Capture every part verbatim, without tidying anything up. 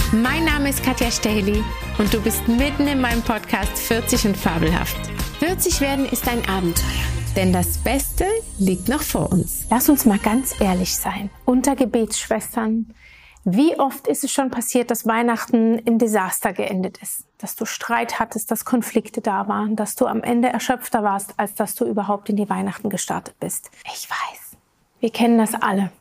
Mein Name ist Katja Stähli und du bist mitten in meinem Podcast vierzig und fabelhaft. vierzig werden ist ein Abenteuer, denn das Beste liegt noch vor uns. Lass uns mal ganz ehrlich sein, unter Gebetsschwestern. Wie oft ist es schon passiert, dass Weihnachten im Desaster geendet ist? Dass du Streit hattest, dass Konflikte da waren, dass du am Ende erschöpfter warst, als dass du überhaupt in die Weihnachten gestartet bist. Ich weiß, wir kennen das alle.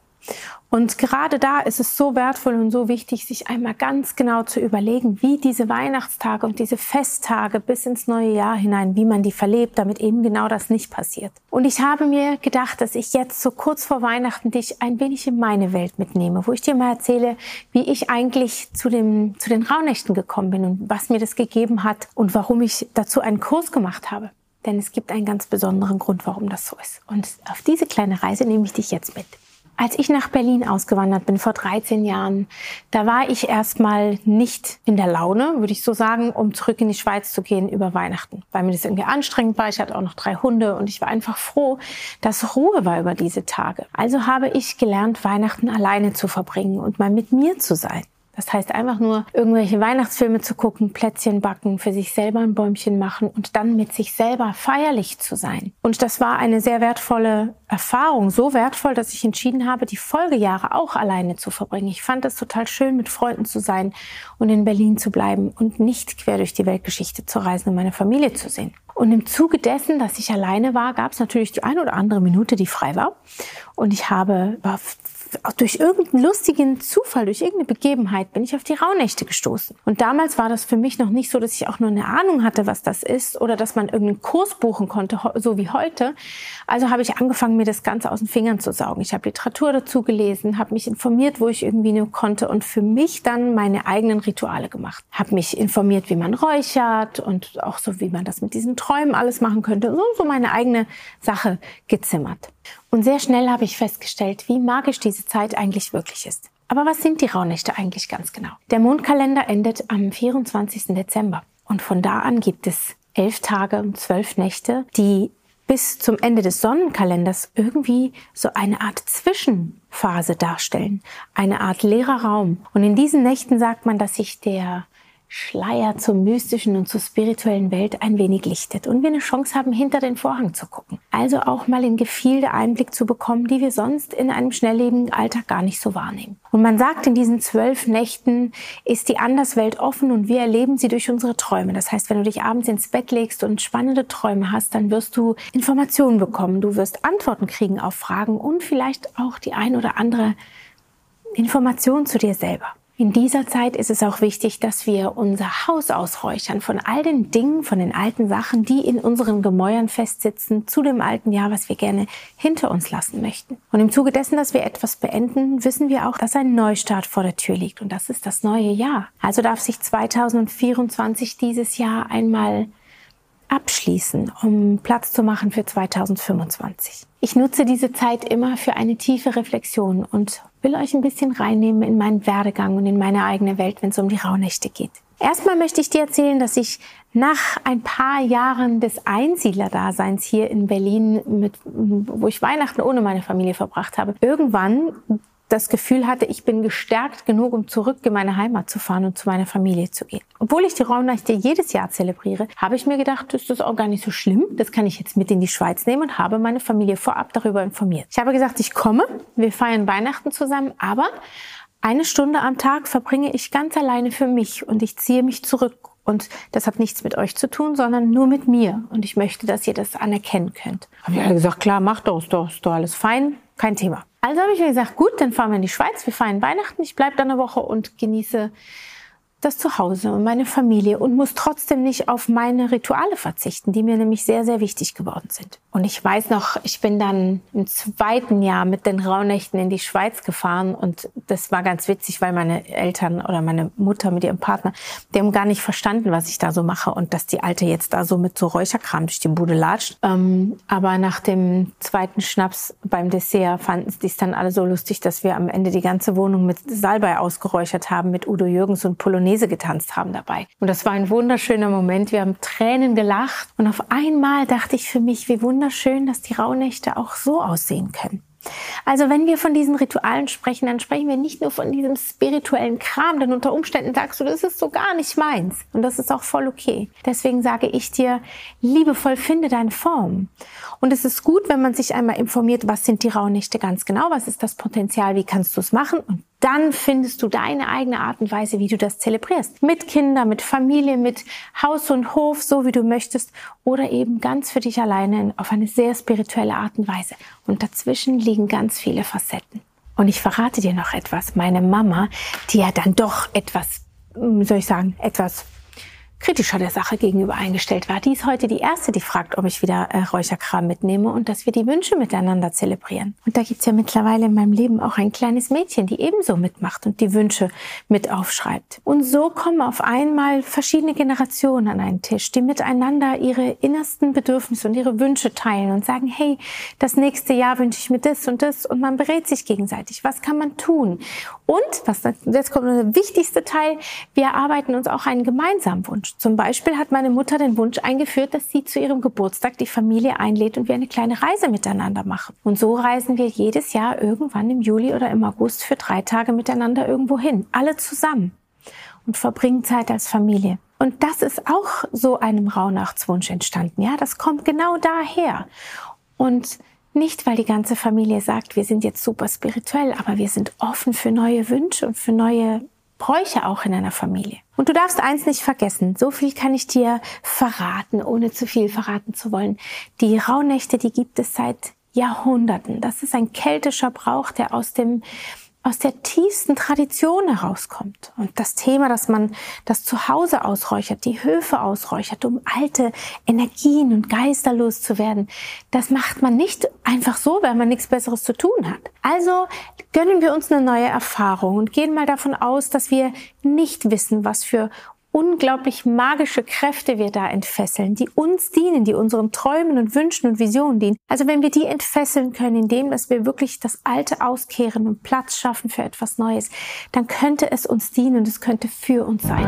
Und gerade da ist es so wertvoll und so wichtig, sich einmal ganz genau zu überlegen, wie diese Weihnachtstage und diese Festtage bis ins neue Jahr hinein, wie man die verlebt, damit eben genau das nicht passiert. Und ich habe mir gedacht, dass ich jetzt so kurz vor Weihnachten dich ein wenig in meine Welt mitnehme, wo ich dir mal erzähle, wie ich eigentlich zu dem, zu den Rauhnächten gekommen bin und was mir das gegeben hat und warum ich dazu einen Kurs gemacht habe. Denn es gibt einen ganz besonderen Grund, warum das so ist. Und auf diese kleine Reise nehme ich dich jetzt mit. Als ich nach Berlin ausgewandert bin, vor dreizehn Jahren, da war ich erstmal nicht in der Laune, würde ich so sagen, um zurück in die Schweiz zu gehen über Weihnachten. Weil mir das irgendwie anstrengend war. Ich hatte auch noch drei Hunde und ich war einfach froh, dass Ruhe war über diese Tage. Also habe ich gelernt, Weihnachten alleine zu verbringen und mal mit mir zu sein. Das heißt einfach nur, irgendwelche Weihnachtsfilme zu gucken, Plätzchen backen, für sich selber ein Bäumchen machen und dann mit sich selber feierlich zu sein. Und das war eine sehr wertvolle Erfahrung, so wertvoll, dass ich entschieden habe, die Folgejahre auch alleine zu verbringen. Ich fand es total schön, mit Freunden zu sein und in Berlin zu bleiben und nicht quer durch die Weltgeschichte zu reisen und meine Familie zu sehen. Und im Zuge dessen, dass ich alleine war, gab es natürlich die eine oder andere Minute, die frei war. Und ich habe war durch irgendeinen lustigen Zufall, durch irgendeine Begebenheit bin ich auf die Rauhnächte gestoßen. Und damals war das für mich noch nicht so, dass ich auch nur eine Ahnung hatte, was das ist oder dass man irgendeinen Kurs buchen konnte, so wie heute. Also habe ich angefangen, mir das Ganze aus den Fingern zu saugen. Ich habe Literatur dazu gelesen, habe mich informiert, wo ich irgendwie nur konnte und für mich dann meine eigenen Rituale gemacht. Habe mich informiert, wie man räuchert und auch so, wie man das mit diesen Träumen alles machen könnte. So, so meine eigene Sache gezimmert. Und sehr schnell habe ich festgestellt, wie magisch diese Zeit eigentlich wirklich ist. Aber was sind die Rauhnächte eigentlich ganz genau? Der Mondkalender endet am vierundzwanzigsten Dezember. Und von da an gibt es elf Tage und zwölf Nächte, die bis zum Ende des Sonnenkalenders irgendwie so eine Art Zwischenphase darstellen. Eine Art leerer Raum. Und in diesen Nächten sagt man, dass sich der Schleier zur mystischen und zur spirituellen Welt ein wenig lichtet und wir eine Chance haben, hinter den Vorhang zu gucken. Also auch mal in Gefilde Einblick zu bekommen, die wir sonst in einem schnelllebigen Alltag gar nicht so wahrnehmen. Und man sagt, in diesen zwölf Nächten ist die Anderswelt offen und wir erleben sie durch unsere Träume. Das heißt, wenn du dich abends ins Bett legst und spannende Träume hast, dann wirst du Informationen bekommen, du wirst Antworten kriegen auf Fragen und vielleicht auch die ein oder andere Information zu dir selber. In dieser Zeit ist es auch wichtig, dass wir unser Haus ausräuchern von all den Dingen, von den alten Sachen, die in unseren Gemäuern festsitzen, zu dem alten Jahr, was wir gerne hinter uns lassen möchten. Und im Zuge dessen, dass wir etwas beenden, wissen wir auch, dass ein Neustart vor der Tür liegt. Und das ist das neue Jahr. Also darf sich zweitausendvierundzwanzig dieses Jahr einmal abschließen, um Platz zu machen für zweitausendfünfundzwanzig. Ich nutze diese Zeit immer für eine tiefe Reflexion und will euch ein bisschen reinnehmen in meinen Werdegang und in meine eigene Welt, wenn es um die Rauhnächte geht. Erstmal möchte ich dir erzählen, dass ich nach ein paar Jahren des Einsiedlerdaseins hier in Berlin, mit, wo ich Weihnachten ohne meine Familie verbracht habe, irgendwann das Gefühl hatte, ich bin gestärkt genug, um zurück in meine Heimat zu fahren und zu meiner Familie zu gehen. Obwohl ich die Rauhnächte jedes Jahr zelebriere, habe ich mir gedacht, das ist auch gar nicht so schlimm. Das kann ich jetzt mit in die Schweiz nehmen und habe meine Familie vorab darüber informiert. Ich habe gesagt, ich komme, wir feiern Weihnachten zusammen, aber eine Stunde am Tag verbringe ich ganz alleine für mich und ich ziehe mich zurück. Und das hat nichts mit euch zu tun, sondern nur mit mir. Und ich möchte, dass ihr das anerkennen könnt. Haben wir alle gesagt, klar, mach doch, ist doch, ist doch alles fein, kein Thema. Also habe ich mir gesagt, gut, dann fahren wir in die Schweiz, wir feiern Weihnachten, ich bleibe dann eine Woche und genieße das Zuhause und meine Familie und muss trotzdem nicht auf meine Rituale verzichten, die mir nämlich sehr, sehr wichtig geworden sind. Und ich weiß noch, ich bin dann im zweiten Jahr mit den Rauhnächten in die Schweiz gefahren und das war ganz witzig, weil meine Eltern oder meine Mutter mit ihrem Partner, die haben gar nicht verstanden, was ich da so mache und dass die Alte jetzt da so mit so Räucherkram durch die Bude latscht. Ähm, aber nach dem zweiten Schnaps beim Dessert fanden die es dann alle so lustig, dass wir am Ende die ganze Wohnung mit Salbei ausgeräuchert haben, mit Udo Jürgens und Polonaise getanzt haben dabei. Und das war ein wunderschöner Moment. Wir haben Tränen gelacht und auf einmal dachte ich für mich, wie wunderschön, dass die Rauhnächte auch so aussehen können. Also wenn wir von diesen Ritualen sprechen, dann sprechen wir nicht nur von diesem spirituellen Kram, denn unter Umständen sagst du, das ist so gar nicht meins. Und das ist auch voll okay. Deswegen sage ich dir, liebevoll finde deine Form. Und es ist gut, wenn man sich einmal informiert, was sind die Rauhnächte ganz genau, was ist das Potenzial, wie kannst du es machen, und dann findest du deine eigene Art und Weise, wie du das zelebrierst. Mit Kindern, mit Familie, mit Haus und Hof, so wie du möchtest, oder eben ganz für dich alleine auf eine sehr spirituelle Art und Weise. Und dazwischen liegen ganz viele Facetten. Und ich verrate dir noch etwas. Meine Mama, die ja dann doch etwas, wie soll ich sagen, etwas kritischer der Sache gegenüber eingestellt war, die ist heute die Erste, die fragt, ob ich wieder äh, Räucherkram mitnehme und dass wir die Wünsche miteinander zelebrieren. Und da gibt's ja mittlerweile in meinem Leben auch ein kleines Mädchen, die ebenso mitmacht und die Wünsche mit aufschreibt. Und so kommen auf einmal verschiedene Generationen an einen Tisch, die miteinander ihre innersten Bedürfnisse und ihre Wünsche teilen und sagen, hey, das nächste Jahr wünsche ich mir das und das, und man berät sich gegenseitig. Was kann man tun? Und, was jetzt kommt der wichtigste Teil, wir erarbeiten uns auch einen gemeinsamen Wunsch. Zum Beispiel hat meine Mutter den Wunsch eingeführt, dass sie zu ihrem Geburtstag die Familie einlädt und wir eine kleine Reise miteinander machen. Und so reisen wir jedes Jahr irgendwann im Juli oder im August für drei Tage miteinander irgendwo hin. Alle zusammen. Und verbringen Zeit als Familie. Und das ist auch so einem Rauhnachtswunsch entstanden. Ja, das kommt genau daher. Und nicht, weil die ganze Familie sagt, wir sind jetzt super spirituell, aber wir sind offen für neue Wünsche und für neue Bräuche auch in einer Familie. Und du darfst eins nicht vergessen, so viel kann ich dir verraten, ohne zu viel verraten zu wollen. Die Rauhnächte, die gibt es seit Jahrhunderten. Das ist ein keltischer Brauch, der aus dem aus der tiefsten Tradition herauskommt. Und das Thema, dass man das Zuhause ausräuchert, die Höfe ausräuchert, um alte Energien und Geister loszuwerden, das macht man nicht einfach so, weil man nichts Besseres zu tun hat. Also gönnen wir uns eine neue Erfahrung und gehen mal davon aus, dass wir nicht wissen, was für unglaublich magische Kräfte wir da entfesseln, die uns dienen, die unseren Träumen und Wünschen und Visionen dienen. Also wenn wir die entfesseln können, indem dass wir wirklich das Alte auskehren und Platz schaffen für etwas Neues, dann könnte es uns dienen und es könnte für uns sein.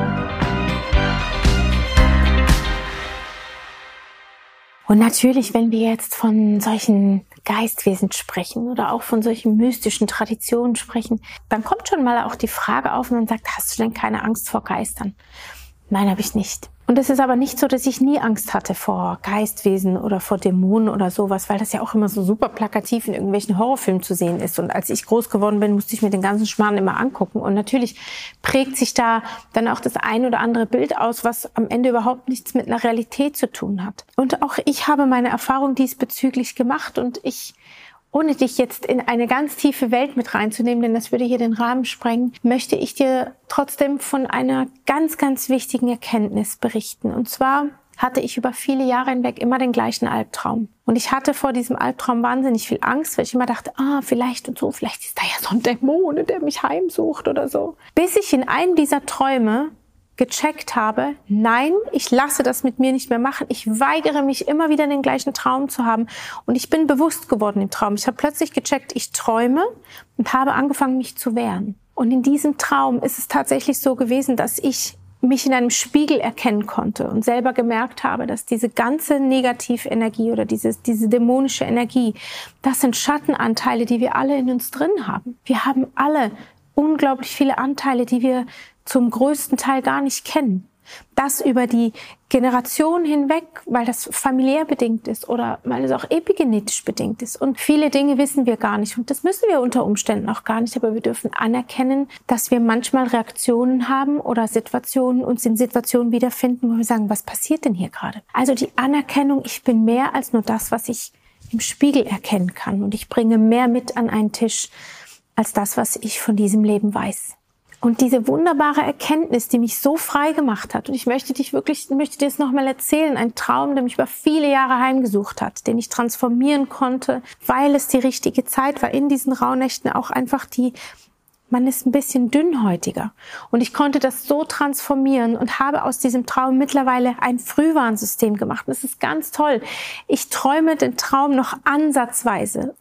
Und natürlich, wenn wir jetzt von solchen Geistwesen sprechen oder auch von solchen mystischen Traditionen sprechen, dann kommt schon mal auch die Frage auf und man sagt, hast du denn keine Angst vor Geistern? Nein, habe ich nicht. Und es ist aber nicht so, dass ich nie Angst hatte vor Geistwesen oder vor Dämonen oder sowas, weil das ja auch immer so super plakativ in irgendwelchen Horrorfilmen zu sehen ist. Und als ich groß geworden bin, musste ich mir den ganzen Schmarrn immer angucken. Und natürlich prägt sich da dann auch das ein oder andere Bild aus, was am Ende überhaupt nichts mit einer Realität zu tun hat. Und auch ich habe meine Erfahrung diesbezüglich gemacht und ich, ohne dich jetzt in eine ganz tiefe Welt mit reinzunehmen, denn das würde hier den Rahmen sprengen, möchte ich dir trotzdem von einer ganz, ganz wichtigen Erkenntnis berichten. Und zwar hatte ich über viele Jahre hinweg immer den gleichen Albtraum. Und ich hatte vor diesem Albtraum wahnsinnig viel Angst, weil ich immer dachte, ah, vielleicht und so, vielleicht ist da ja so ein Dämon, der mich heimsucht oder so. Bis ich in einem dieser Träume gecheckt habe, nein, ich lasse das mit mir nicht mehr machen. Ich weigere mich immer wieder den gleichen Traum zu haben. Und ich bin bewusst geworden im Traum. Ich habe plötzlich gecheckt, ich träume und habe angefangen, mich zu wehren. Und in diesem Traum ist es tatsächlich so gewesen, dass ich mich in einem Spiegel erkennen konnte und selber gemerkt habe, dass diese ganze Negativenergie oder diese, diese dämonische Energie, das sind Schattenanteile, die wir alle in uns drin haben. Wir haben alle unglaublich viele Anteile, die wir zum größten Teil gar nicht kennen. Das über die Generation hinweg, weil das familiär bedingt ist oder weil es auch epigenetisch bedingt ist. Und viele Dinge wissen wir gar nicht. Und das müssen wir unter Umständen auch gar nicht. Aber wir dürfen anerkennen, dass wir manchmal Reaktionen haben oder Situationen, uns in Situationen wiederfinden, wo wir sagen, was passiert denn hier gerade? Also die Anerkennung, ich bin mehr als nur das, was ich im Spiegel erkennen kann. Und ich bringe mehr mit an einen Tisch als das, was ich von diesem Leben weiß. Und diese wunderbare Erkenntnis, die mich so frei gemacht hat, und ich möchte dich wirklich, möchte dir das nochmal erzählen, ein Traum, der mich über viele Jahre heimgesucht hat, den ich transformieren konnte, weil es die richtige Zeit war, in diesen Rauhnächten auch einfach die, man ist ein bisschen dünnhäutiger. Und ich konnte das so transformieren und habe aus diesem Traum mittlerweile ein Frühwarnsystem gemacht. Und das ist ganz toll. Ich träume den Traum noch ansatzweise,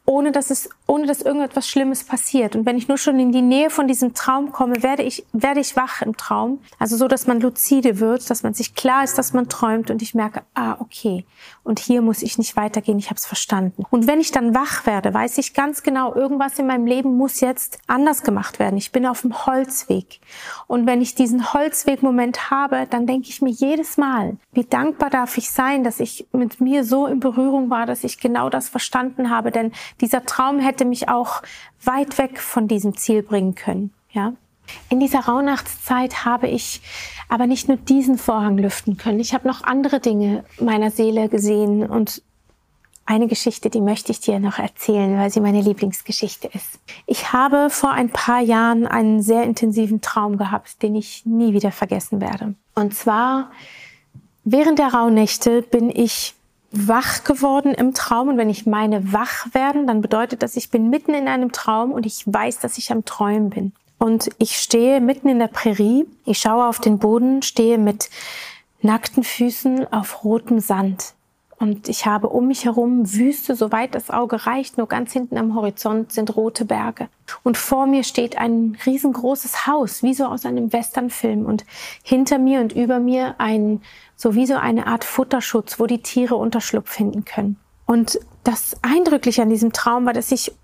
ohne dass es, ohne dass irgendetwas Schlimmes passiert. Und wenn ich nur schon in die Nähe von diesem Traum komme, werde ich, werde ich wach im Traum. Also so, dass man luzide wird, dass man sich klar ist, dass man träumt und ich merke, ah, okay. Und hier muss ich nicht weitergehen, ich habe es verstanden. Und wenn ich dann wach werde, weiß ich ganz genau, irgendwas in meinem Leben muss jetzt anders gemacht werden. Ich bin auf dem Holzweg. Und wenn ich diesen Holzweg-Moment habe, dann denke ich mir jedes Mal, wie dankbar darf ich sein, dass ich mit mir so in Berührung war, dass ich genau das verstanden habe. Denn dieser Traum hätte mich auch weit weg von diesem Ziel bringen können. Ja? In dieser Rauhnachtszeit habe ich aber nicht nur diesen Vorhang lüften können. Ich habe noch andere Dinge meiner Seele gesehen und eine Geschichte, die möchte ich dir noch erzählen, weil sie meine Lieblingsgeschichte ist. Ich habe vor ein paar Jahren einen sehr intensiven Traum gehabt, den ich nie wieder vergessen werde. Und zwar während der Rauhnächte bin ich wach geworden im Traum. Und wenn ich meine wach werden, dann bedeutet das, ich bin mitten in einem Traum und ich weiß, dass ich am Träumen bin. Und ich stehe mitten in der Prärie, ich schaue auf den Boden, stehe mit nackten Füßen auf rotem Sand. Und ich habe um mich herum Wüste, soweit das Auge reicht, nur ganz hinten am Horizont sind rote Berge. Und vor mir steht ein riesengroßes Haus, wie so aus einem Westernfilm. Und hinter mir und über mir ein, so wie so eine Art Futterschutz, wo die Tiere Unterschlupf finden können. Und das Eindrückliche an diesem Traum war, dass ich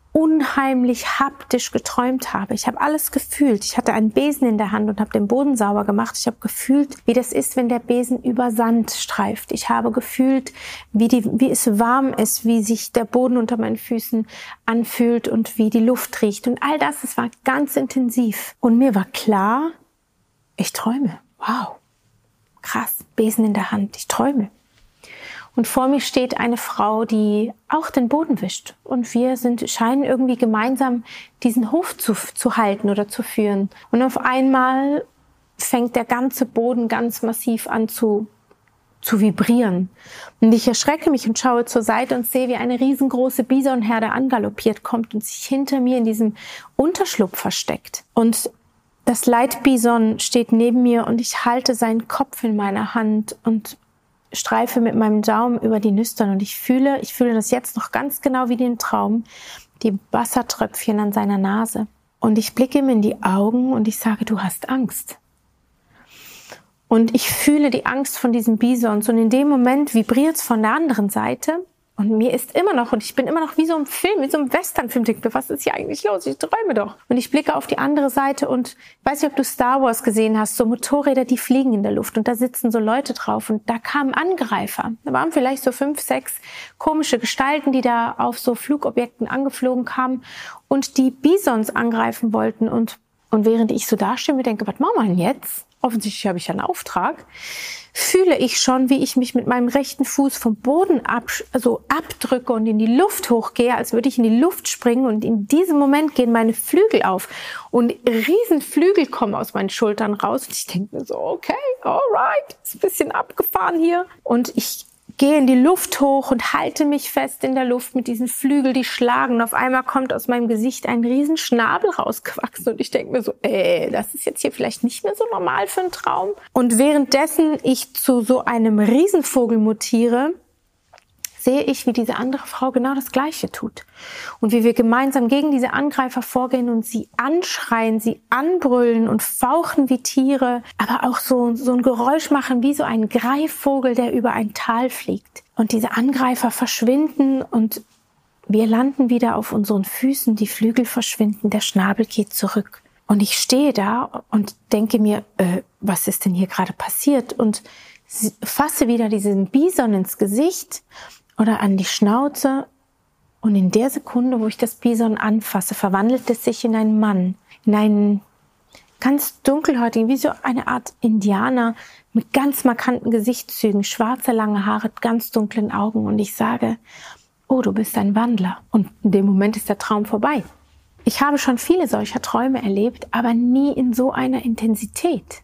unheimlich haptisch geträumt habe. Ich habe alles gefühlt. Ich hatte einen Besen in der Hand und habe den Boden sauber gemacht. Ich habe gefühlt, wie das ist, wenn der Besen über Sand streift. Ich habe gefühlt, wie, die, wie es warm ist, wie sich der Boden unter meinen Füßen anfühlt und wie die Luft riecht. Und all das, es war ganz intensiv. Und mir war klar, ich träume. Wow, krass, Besen in der Hand, ich träume. Und vor mir steht eine Frau, die auch den Boden wischt. Und wir sind, scheinen irgendwie gemeinsam diesen Hof zu, zu halten oder zu führen. Und auf einmal fängt der ganze Boden ganz massiv an zu, zu vibrieren. Und ich erschrecke mich und schaue zur Seite und sehe, wie eine riesengroße Bisonherde angaloppiert kommt und sich hinter mir in diesem Unterschlupf versteckt. Und das Leitbison steht neben mir und ich halte seinen Kopf in meiner Hand und streife mit meinem Daumen über die Nüstern und ich fühle, ich fühle das jetzt noch ganz genau wie den Traum, die Wassertröpfchen an seiner Nase. Und ich blicke ihm in die Augen und ich sage, du hast Angst. Und ich fühle die Angst von diesem Bisons und in dem Moment vibriert es von der anderen Seite und mir ist immer noch, und ich bin immer noch wie so ein Film, wie so ein Westernfilm, denke mir, was ist hier eigentlich los? Ich träume doch. Und ich blicke auf die andere Seite und ich weiß nicht, ob du Star Wars gesehen hast, so Motorräder, die fliegen in der Luft und da sitzen so Leute drauf und da kamen Angreifer. Da waren vielleicht so fünf, sechs komische Gestalten, die da auf so Flugobjekten angeflogen kamen und die Bisons angreifen wollten und, und während ich so dastehe und mir denke, was machen wir denn jetzt? Offensichtlich habe ich einen Auftrag, fühle ich schon, wie ich mich mit meinem rechten Fuß vom Boden ab, also abdrücke und in die Luft hochgehe, als würde ich in die Luft springen. Und in diesem Moment gehen meine Flügel auf und riesen Flügel kommen aus meinen Schultern raus. Und ich denke mir so, okay, alright, ist ein bisschen abgefahren hier. Und ich gehe in die Luft hoch und halte mich fest in der Luft mit diesen Flügeln, die schlagen. Und auf einmal kommt aus meinem Gesicht ein riesen Schnabel rausgewachsen. Und ich denke mir so, ey, das ist jetzt hier vielleicht nicht mehr so normal für einen Traum. Und währenddessen ich zu so einem Riesenvogel mutiere, sehe ich, wie diese andere Frau genau das Gleiche tut. Und wie wir gemeinsam gegen diese Angreifer vorgehen und sie anschreien, sie anbrüllen und fauchen wie Tiere, aber auch so, so ein Geräusch machen wie so ein Greifvogel, der über ein Tal fliegt. Und diese Angreifer verschwinden und wir landen wieder auf unseren Füßen, die Flügel verschwinden, der Schnabel geht zurück. Und ich stehe da und denke mir, äh, was ist denn hier gerade passiert? Und fasse wieder diesen Bison ins Gesicht oder an die Schnauze und in der Sekunde, wo ich das Bison anfasse, verwandelt es sich in einen Mann, in einen ganz dunkelhäutigen, wie so eine Art Indianer mit ganz markanten Gesichtszügen, schwarze lange Haare, ganz dunklen Augen und ich sage, oh, du bist ein Wandler. Und in dem Moment ist der Traum vorbei. Ich habe schon viele solcher Träume erlebt, aber nie in so einer Intensität.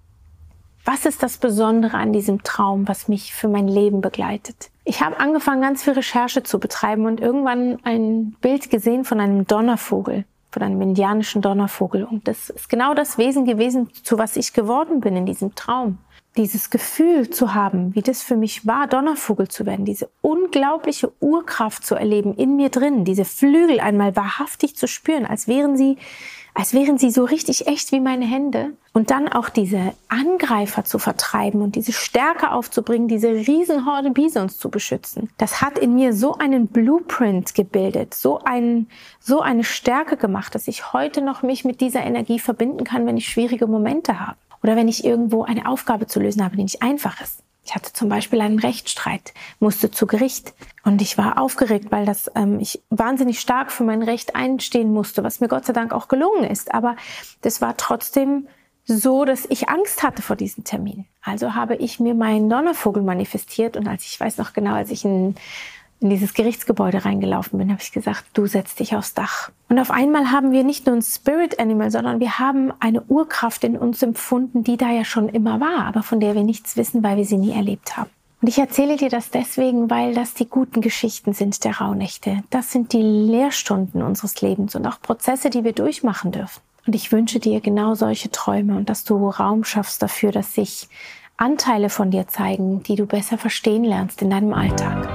Was ist das Besondere an diesem Traum, was mich für mein Leben begleitet? Ich habe angefangen, ganz viel Recherche zu betreiben und irgendwann ein Bild gesehen von einem Donnervogel, von einem indianischen Donnervogel. Und das ist genau das Wesen gewesen, zu was ich geworden bin in diesem Traum. dieses Gefühl zu haben, wie das für mich war, Donnervogel zu werden, diese unglaubliche Urkraft zu erleben in mir drin, diese Flügel einmal wahrhaftig zu spüren, als wären sie, als wären sie so richtig echt wie meine Hände. Und dann auch diese Angreifer zu vertreiben und diese Stärke aufzubringen, diese Riesenhorde Bisons zu beschützen. Das hat in mir so einen Blueprint gebildet, so, ein, so eine Stärke gemacht, dass ich heute noch mich mit dieser Energie verbinden kann, wenn ich schwierige Momente habe. Oder wenn ich irgendwo eine Aufgabe zu lösen habe, die nicht einfach ist. Ich hatte zum Beispiel einen Rechtsstreit, musste zu Gericht und ich war aufgeregt, weil das ähm, ich wahnsinnig stark für mein Recht einstehen musste, was mir Gott sei Dank auch gelungen ist. Aber das war trotzdem so, dass ich Angst hatte vor diesem Termin. Also habe ich mir meinen Donnervogel manifestiert und als ich weiß noch genau, als ich in in dieses Gerichtsgebäude reingelaufen bin, habe ich gesagt, du setz dich aufs Dach. Und auf einmal haben wir nicht nur ein Spirit Animal, sondern wir haben eine Urkraft in uns empfunden, die da ja schon immer war, aber von der wir nichts wissen, weil wir sie nie erlebt haben. Und ich erzähle dir das deswegen, weil das die guten Geschichten sind der Rauhnächte. Das sind die Lehrstunden unseres Lebens und auch Prozesse, die wir durchmachen dürfen. Und ich wünsche dir genau solche Träume und dass du Raum schaffst dafür, dass sich Anteile von dir zeigen, die du besser verstehen lernst in deinem Alltag.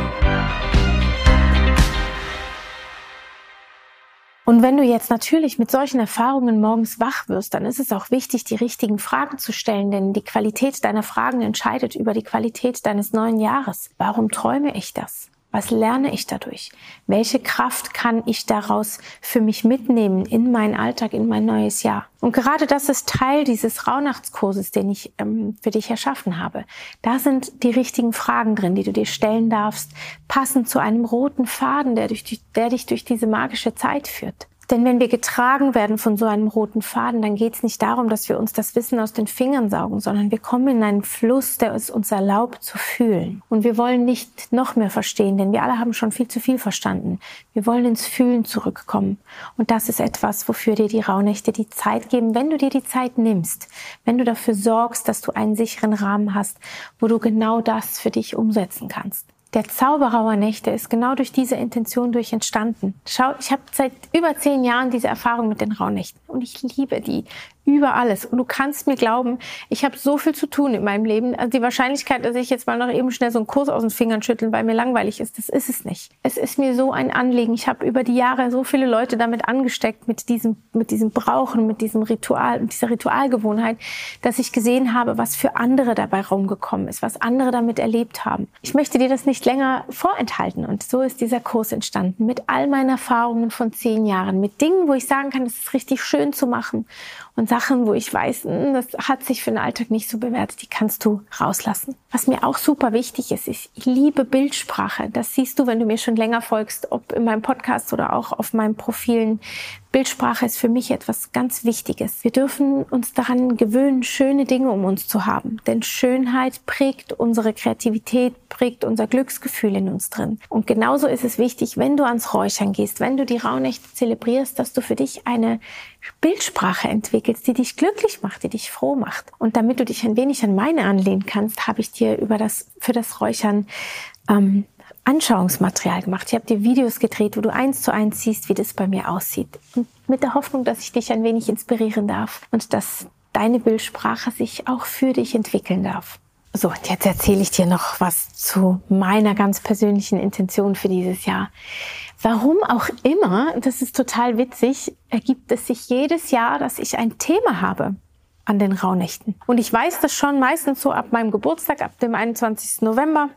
Und wenn du jetzt natürlich mit solchen Erfahrungen morgens wach wirst, dann ist es auch wichtig, die richtigen Fragen zu stellen, denn die Qualität deiner Fragen entscheidet über die Qualität deines neuen Jahres. Warum träume ich das? Was lerne ich dadurch? Welche Kraft kann ich daraus für mich mitnehmen in meinen Alltag, in mein neues Jahr? Und gerade das ist Teil dieses Rauhnachtskurses, den ich ähm, für dich erschaffen habe. Da sind die richtigen Fragen drin, die du dir stellen darfst, passend zu einem roten Faden, der, durch die, der dich durch diese magische Zeit führt. Denn wenn wir getragen werden von so einem roten Faden, dann geht es nicht darum, dass wir uns das Wissen aus den Fingern saugen, sondern wir kommen in einen Fluss, der es uns erlaubt zu fühlen. Und wir wollen nicht noch mehr verstehen, denn wir alle haben schon viel zu viel verstanden. Wir wollen ins Fühlen zurückkommen. Und das ist etwas, wofür dir die Rauhnächte die Zeit geben, wenn du dir die Zeit nimmst. Wenn du dafür sorgst, dass du einen sicheren Rahmen hast, wo du genau das für dich umsetzen kannst. Der Zauber Rauhnächte ist genau durch diese Intention durch entstanden. Schau, ich habe seit über zehn Jahren diese Erfahrung mit den Rauhnächten und ich liebe die über alles. Und du kannst mir glauben, ich habe so viel zu tun in meinem Leben. Also die Wahrscheinlichkeit, dass ich jetzt mal noch eben schnell so einen Kurs aus den Fingern schütteln, weil mir langweilig ist, das ist es nicht. Es ist mir so ein Anliegen. Ich habe über die Jahre so viele Leute damit angesteckt, mit diesem, mit diesem Brauchen, mit diesem Ritual, mit dieser Ritualgewohnheit, dass ich gesehen habe, was für andere dabei rumgekommen ist, was andere damit erlebt haben. Ich möchte dir das nicht länger vorenthalten. Und so ist dieser Kurs entstanden. Mit all meinen Erfahrungen von zehn Jahren. Mit Dingen, wo ich sagen kann, es ist richtig schön zu machen. Und Sachen, wo ich weiß, das hat sich für den Alltag nicht so bewährt, die kannst du rauslassen. Was mir auch super wichtig ist, ist, ich liebe Bildsprache. Das siehst du, wenn du mir schon länger folgst, ob in meinem Podcast oder auch auf meinen Profilen. Bildsprache ist für mich etwas ganz Wichtiges. Wir dürfen uns daran gewöhnen, schöne Dinge um uns zu haben. Denn Schönheit prägt unsere Kreativität, prägt unser Glücksgefühl in uns drin. Und genauso ist es wichtig, wenn du ans Räuchern gehst, wenn du die Rauhnächte zelebrierst, dass du für dich eine Bildsprache entwickelst, die dich glücklich macht, die dich froh macht. Und damit du dich ein wenig an meine anlehnen kannst, habe ich dir über das, für das Räuchern ähm, Anschauungsmaterial gemacht. Ich habe dir Videos gedreht, wo du eins zu eins siehst, wie das bei mir aussieht. Und mit der Hoffnung, dass ich dich ein wenig inspirieren darf und dass deine Bildsprache sich auch für dich entwickeln darf. So, und jetzt erzähle ich dir noch was zu meiner ganz persönlichen Intention für dieses Jahr. Warum auch immer, das ist total witzig, ergibt es sich jedes Jahr, dass ich ein Thema habe an den Rauhnächten. Und ich weiß das schon meistens so ab meinem Geburtstag, ab dem einundzwanzigsten November,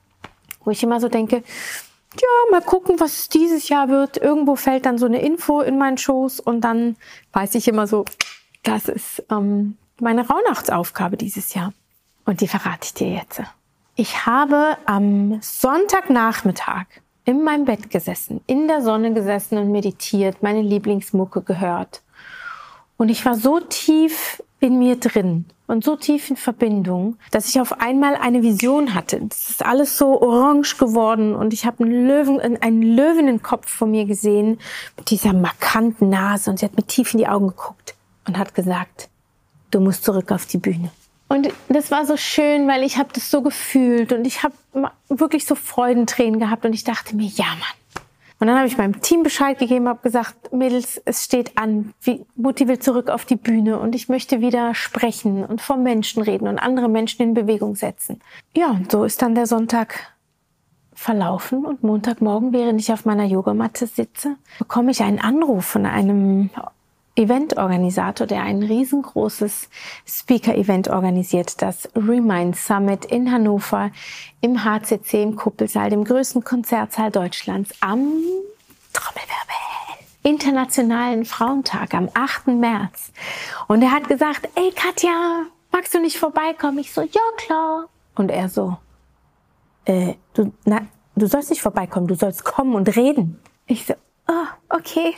wo ich immer so denke, ja, mal gucken, was es dieses Jahr wird. Irgendwo fällt dann so eine Info in meinen Schoß und dann weiß ich immer so, das ist ähm, meine Rauhnachtsaufgabe dieses Jahr. Und die verrate ich dir jetzt. Ich habe am Sonntagnachmittag in meinem Bett gesessen, in der Sonne gesessen und meditiert, meine Lieblingsmucke gehört. Und ich war so tief in mir drin und so tief in Verbindung, dass ich auf einmal eine Vision hatte. Das ist alles so orange geworden und ich habe einen Löwen, einen Löwenenkopf vor mir gesehen mit dieser markanten Nase und sie hat mir tief in die Augen geguckt und hat gesagt, du musst zurück auf die Bühne. Und das war so schön, weil ich habe das so gefühlt und ich habe wirklich so Freudentränen gehabt und ich dachte mir, ja Mann, Und dann habe ich meinem Team Bescheid gegeben, habe gesagt, Mädels, es steht an, Mutti will zurück auf die Bühne und ich möchte wieder sprechen und vor Menschen reden und andere Menschen in Bewegung setzen. Ja, und so ist dann der Sonntag verlaufen und Montagmorgen, während ich auf meiner Yogamatte sitze, bekomme ich einen Anruf von einem Eventorganisator, der ein riesengroßes Speaker-Event organisiert, das Remind Summit in Hannover im H C C im Kuppelsaal, dem größten Konzertsaal Deutschlands, am Trommelwirbel, Internationalen Frauentag am achten März. Und er hat gesagt, ey Katja, magst du nicht vorbeikommen? Ich so, ja klar. Und er so, äh, du, na, du sollst nicht vorbeikommen, du sollst kommen und reden. Ich so, oh, okay.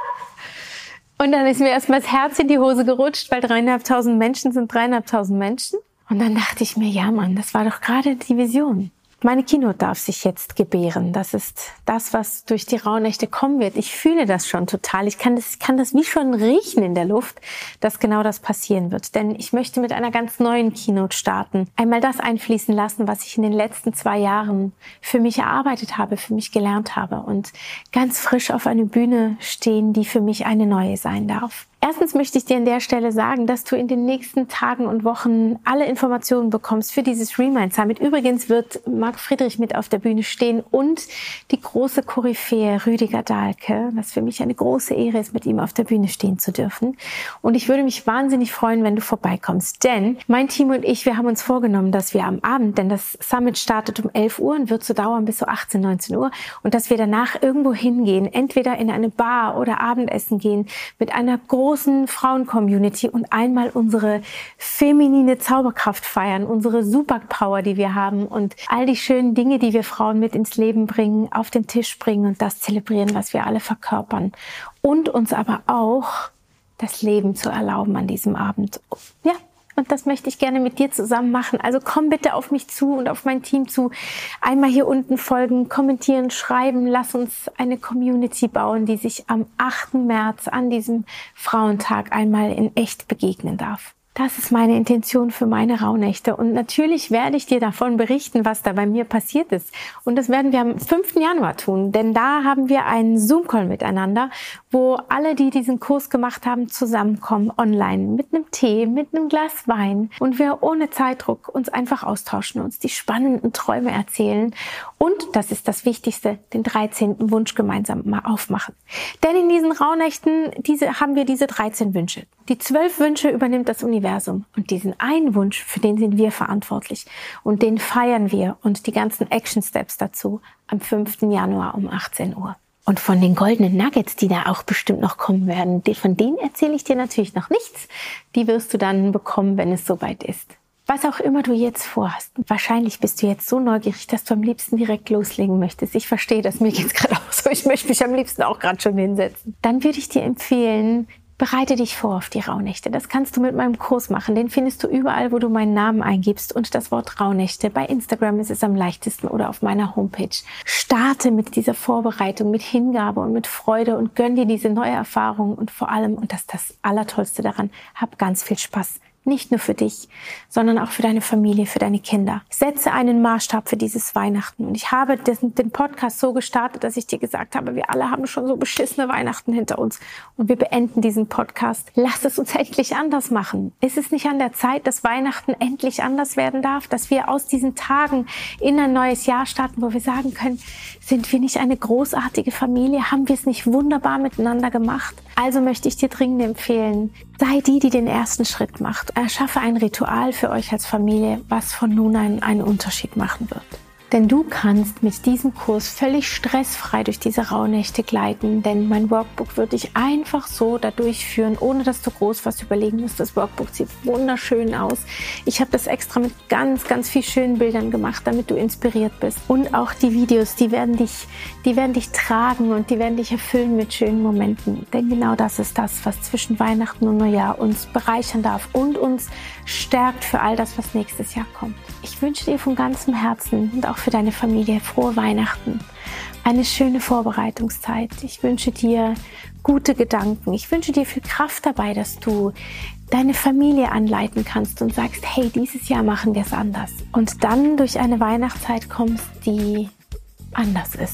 Und dann ist mir erstmal das Herz in die Hose gerutscht, weil dreieinhalbtausend Menschen sind dreieinhalbtausend Menschen. Und dann dachte ich mir, ja Mann, das war doch gerade die Vision. Meine Keynote darf sich jetzt gebären. Das ist das, was durch die Rauhnächte kommen wird. Ich fühle das schon total. Ich kann das, ich kann das wie schon riechen in der Luft, dass genau das passieren wird. Denn ich möchte mit einer ganz neuen Keynote starten. Einmal das einfließen lassen, was ich in den letzten zwei Jahren für mich erarbeitet habe, für mich gelernt habe. Und ganz frisch auf eine Bühne stehen, die für mich eine neue sein darf. Erstens möchte ich dir an der Stelle sagen, dass du in den nächsten Tagen und Wochen alle Informationen bekommst für dieses Remind Summit. Übrigens wird Marc Friedrich mit auf der Bühne stehen und die große Koryphäe Rüdiger Dahlke, was für mich eine große Ehre ist, mit ihm auf der Bühne stehen zu dürfen. Und ich würde mich wahnsinnig freuen, wenn du vorbeikommst. Denn mein Team und ich, wir haben uns vorgenommen, dass wir am Abend, denn das Summit startet um elf Uhr und wird so dauern bis so achtzehn, neunzehn Uhr, und dass wir danach irgendwo hingehen, entweder in eine Bar oder Abendessen gehen, mit einer großen großen Frauen-Community und einmal unsere feminine Zauberkraft feiern, unsere Superpower, die wir haben und all die schönen Dinge, die wir Frauen mit ins Leben bringen, auf den Tisch bringen und das zelebrieren, was wir alle verkörpern. Und uns aber auch das Leben zu erlauben an diesem Abend. Ja. Und das möchte ich gerne mit dir zusammen machen. Also komm bitte auf mich zu und auf mein Team zu. Einmal hier unten folgen, kommentieren, schreiben. Lass uns eine Community bauen, die sich am achten März an diesem Frauentag einmal in echt begegnen darf. Das ist meine Intention für meine Rauhnächte. Und natürlich werde ich dir davon berichten, was da bei mir passiert ist. Und das werden wir am fünften Januar tun. Denn da haben wir einen Zoom-Call miteinander, wo alle, die diesen Kurs gemacht haben, zusammenkommen online mit einem Tee, mit einem Glas Wein. Und wir ohne Zeitdruck uns einfach austauschen, uns die spannenden Träume erzählen. Und, das ist das Wichtigste, den dreizehnten Wunsch gemeinsam mal aufmachen. Denn in diesen Rauhnächten diese, haben wir diese dreizehn Wünsche. Die zwölf Wünsche übernimmt das Universum. Und diesen einen Wunsch, für den sind wir verantwortlich. Und den feiern wir und die ganzen Action Steps dazu am fünften Januar um achtzehn Uhr. Und von den goldenen Nuggets, die da auch bestimmt noch kommen werden, von denen erzähle ich dir natürlich noch nichts. Die wirst du dann bekommen, wenn es soweit ist. Was auch immer du jetzt vorhast. Wahrscheinlich bist du jetzt so neugierig, dass du am liebsten direkt loslegen möchtest. Ich verstehe das, mir geht's gerade auch so. Ich möchte mich am liebsten auch gerade schon hinsetzen. Dann würde ich dir empfehlen, bereite dich vor auf die Rauhnächte. Das kannst du mit meinem Kurs machen. Den findest du überall, wo du meinen Namen eingibst und das Wort Rauhnächte. Bei Instagram ist es am leichtesten oder auf meiner Homepage. Starte mit dieser Vorbereitung, mit Hingabe und mit Freude und gönn dir diese neue Erfahrung und vor allem, und das ist das Allertollste daran, hab ganz viel Spaß. Nicht nur für dich, sondern auch für deine Familie, für deine Kinder. Setze einen Maßstab für dieses Weihnachten. Und ich habe den Podcast so gestartet, dass ich dir gesagt habe, wir alle haben schon so beschissene Weihnachten hinter uns. Und wir beenden diesen Podcast. Lass es uns endlich anders machen. Ist es nicht an der Zeit, dass Weihnachten endlich anders werden darf? Dass wir aus diesen Tagen in ein neues Jahr starten, wo wir sagen können, sind wir nicht eine großartige Familie? Haben wir es nicht wunderbar miteinander gemacht? Also möchte ich dir dringend empfehlen, sei die, die den ersten Schritt macht. Erschaffe ein Ritual für euch als Familie, was von nun an einen Unterschied machen wird. Denn du kannst mit diesem Kurs völlig stressfrei durch diese Rauhnächte gleiten, denn mein Workbook wird dich einfach so da durchführen, ohne dass du groß was überlegen musst. Das Workbook sieht wunderschön aus. Ich habe das extra mit ganz, ganz viel schönen Bildern gemacht, damit du inspiriert bist. Und auch die Videos, die werden dich, die werden dich tragen und die werden dich erfüllen mit schönen Momenten. Denn genau das ist das, was zwischen Weihnachten und Neujahr uns bereichern darf und uns stärkt für all das, was nächstes Jahr kommt. Ich wünsche dir von ganzem Herzen und auch für deine Familie frohe Weihnachten, eine schöne Vorbereitungszeit. Ich wünsche dir gute Gedanken. Ich wünsche dir viel Kraft dabei, dass du deine Familie anleiten kannst und sagst, hey, dieses Jahr machen wir es anders. Und dann durch eine Weihnachtszeit kommst, die anders ist.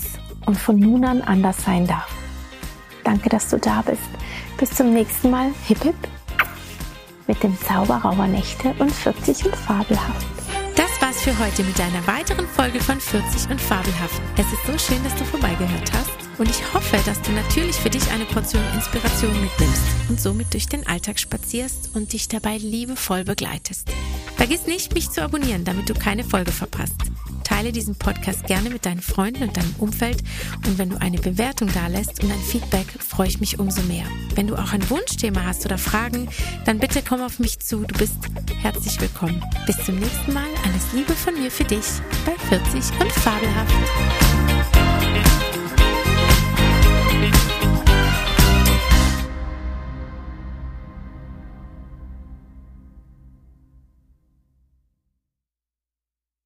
und von nun an anders sein darf. Danke, dass du da bist. Bis zum nächsten Mal. Hip hip mit dem Zauber rauer Nächte und vierzig und fabelhaft. Das war's für heute mit einer weiteren Folge von vierzig und fabelhaft. Es ist so schön, dass du vorbeigehört hast und ich hoffe, dass du natürlich für dich eine Portion Inspiration mitnimmst und somit durch den Alltag spazierst und dich dabei liebevoll begleitest. Vergiss nicht, mich zu abonnieren, damit du keine Folge verpasst. Teile diesen Podcast gerne mit deinen Freunden und deinem Umfeld und wenn du eine Bewertung dalässt und ein Feedback, freue ich mich umso mehr. Wenn du auch ein Wunschthema hast oder Fragen, dann bitte komm auf mich zu, du bist herzlich willkommen. Bis zum nächsten Mal, alles Liebe von mir für dich bei vierzig und fabelhaft.